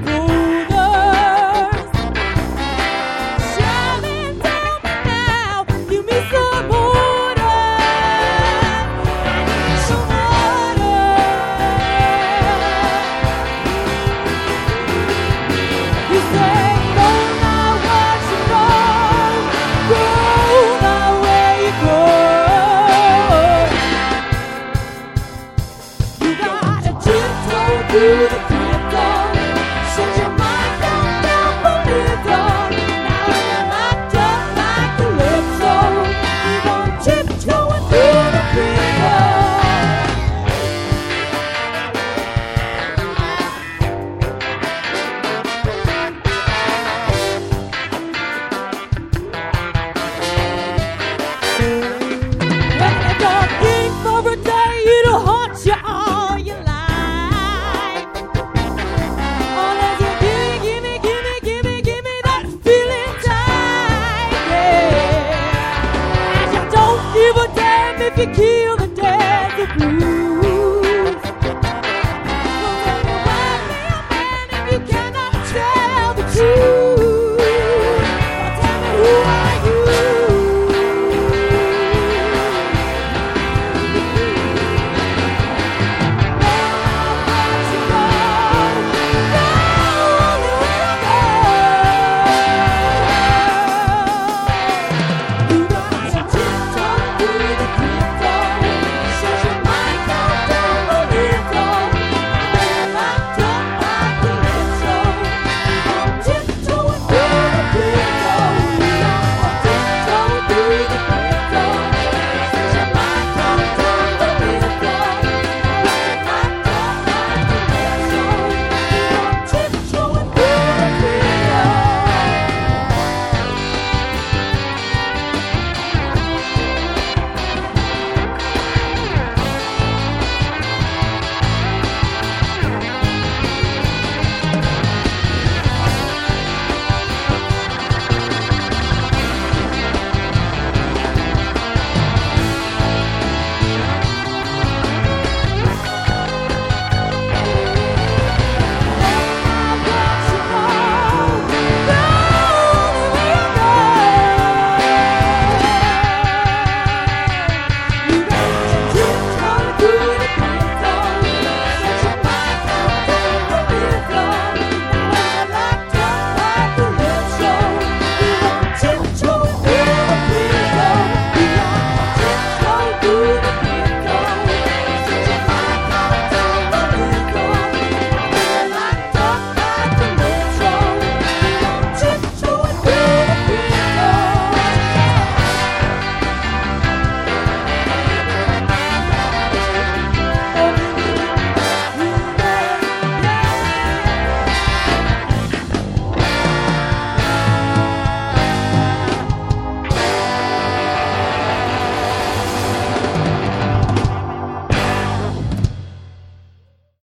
boulders shoving down me now. Give me some water. I need some water. You say, go now where you go now where you go. You gotta tiptoe through the crypto. Set your mind down for rhythm. Now you're not just like Calypso. You gon' tiptoe through the crypto. Let the king for a day, it'll haunt you all your life. Unless you give me that feeling tight, yeah. And you don't give a damn if you kill